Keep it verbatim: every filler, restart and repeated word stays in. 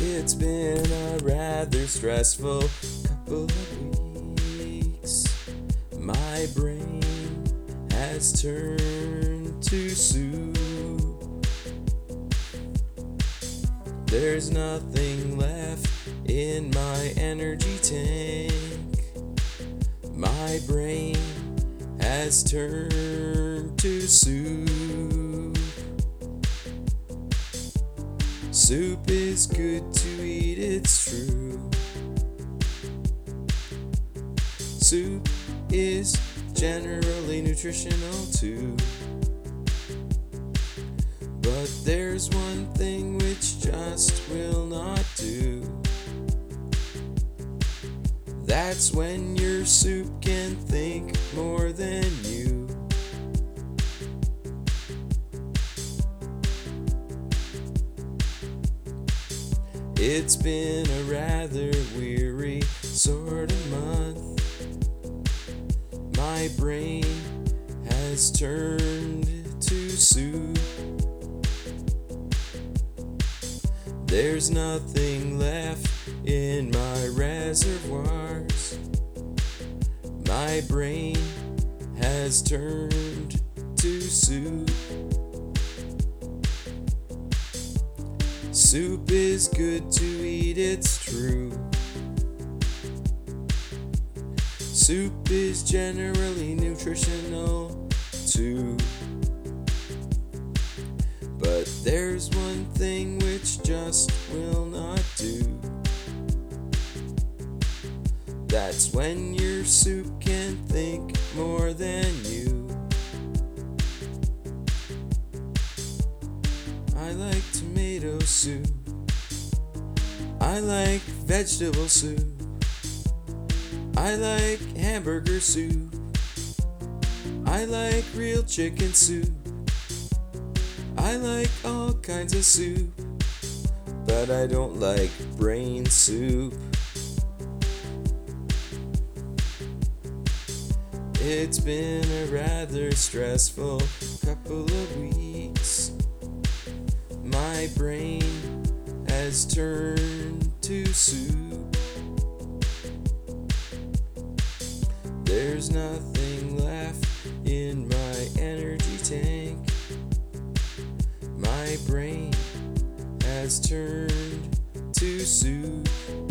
It's been a rather stressful couple of weeks. My brain has turned to soup. There's nothing left in my energy tank. My brain has turned to soup. Soup is good to eat, it's true. Soup is generally nutritional too. But there's one thing which just will not do. That's when your soup can think more than you. It's been a rather weary sort of month. My brain has turned to soup. There's nothing left in my reservoirs. My brain has turned to soup. Soup is good to eat, it's true. Soup is generally nutritional too. But there's one thing which just will not do. That's when your soup can think more than you. I like tomato soup. I like vegetable soup. I like hamburger soup. I like real chicken soup. I like all kinds of soup, but I don't like brain soup. It's been a rather stressful couple of weeks. My brain has turned to soup. There's nothing left in my energy tank. My brain has turned to soup.